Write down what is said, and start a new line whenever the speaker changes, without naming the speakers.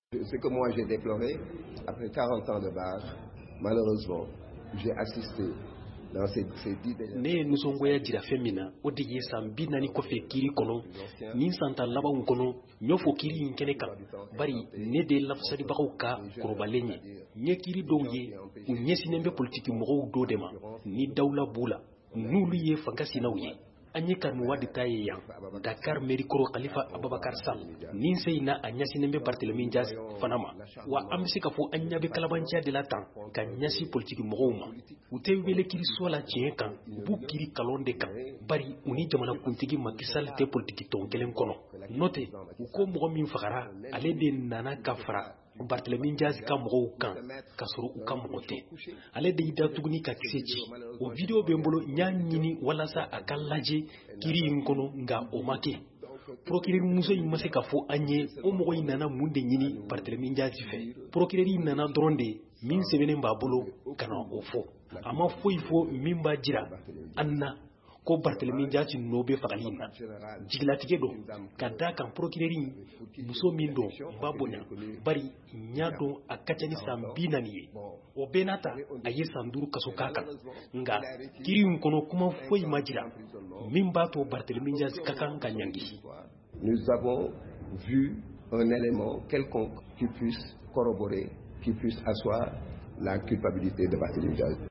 Ce que moi j'ai déploré, après 40 ans de bar, malheureusement, j'ai assisté dans ces 10 dernières
ne nusongoya jira fɛn min na o de ye san 40 kɔfɛ kiri kɔnɔ nin santa labanw kɔnɔ ɲɔ fɔ kiri in kɛnɛ kan bari ne de lafasaribagaw ka kɔrɔbalen ye ɲɛ kiri dɔw ye u ɲɛsinen bɛ politiki mɔgɔw do de ma ni dawla b'u la n'olu ye fangasinaw ye an ye kanuwa de ta ye yan Dakar mairie kɔrɔ Khalifa Abubakar Sall nin se in na a ɲɛsinen bɛ Barthélémy Dias fana ma wa an bɛ se ka fɔ an ɲɛ bɛ kalabanciya de la tan ka ɲɛsi politiki mɔgɔw ma u tɛ wele kiri so la tiɲɛ kan u b'u kiri kalon de kan bari u ni jamanakuntigi Macky Sall tɛ politiki tɔn kelen kɔnɔ n'o tɛ u ko mɔgɔ min fagara ale de nana ka fara Barthélémy Dias ka mɔgɔw kan ka sɔrɔ u ka mɔgɔ tɛ ale de y'i da tuguni ka kisɛ ci o video bɛ n bolo n y'a ɲini walasa a ka lajɛ kiri in kɔnɔ nka o ma kɛ procureur muso in ma se ka fɔ an ye o mɔgɔ in nana mun de ɲini Barthélémy Dias fɛ procureur in nana dɔrɔn de min sɛbɛnnen b'a bolo ka na o fɔ a ma foyi fɔ min b'a jira an na ko Barthélémy Dias n'o bɛ fagali in na jigilatigɛ don ka da kan procureur in muso min don n b'a bonya bari n y'a dɔn a ka ca ni san 40 ye o bɛɛ n'a ta a ye san 5 kaso k'a kan nka kiri in kɔnɔ kuma foyi ma jira min b'a to Barthélémy Dias ka kan ka ɲangi.
Nous avons vu un élément quelconque qui puisse corroborer, qui puisse asseoir la culpabilité de Barthélémy Dias.